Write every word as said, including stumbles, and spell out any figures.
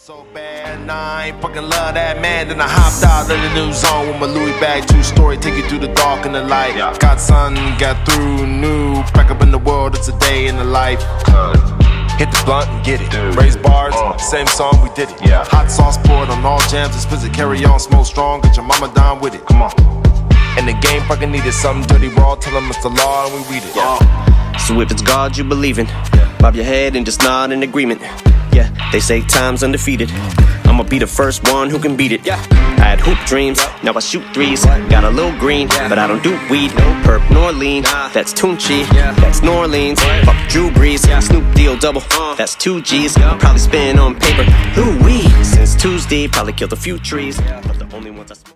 So bad, and I ain't fucking love that man. Then I hopped out of the new zone with my Louis bag, true story, take you through the dark and the light. Yeah. Got sun, got through, new, back up in the world, it's a day in the life. Uh, Hit the blunt and get it. Dude. Raise bars, uh, same song, we did it. Yeah. Hot sauce poured on all jams, explicit, carry on, smoke strong, get your mama down with it. Come on. And the game fucking needed something dirty raw, tell them it's the law and we read it. Yeah. Uh. So if it's God you believe in, yeah, bob your head and just nod in agreement. Yeah, they say time's undefeated. I'ma be the first one who can beat it. Yeah. I had hoop dreams, now I shoot threes. Got a little green, but I don't do weed. No perp nor lean, that's Tunchi. That's New Orleans, fuck Drew Brees. Snoop Deal double, that's two G's. Probably spin on paper, ooh wee. Since Tuesday, probably killed a few trees, but the only ones I smoke.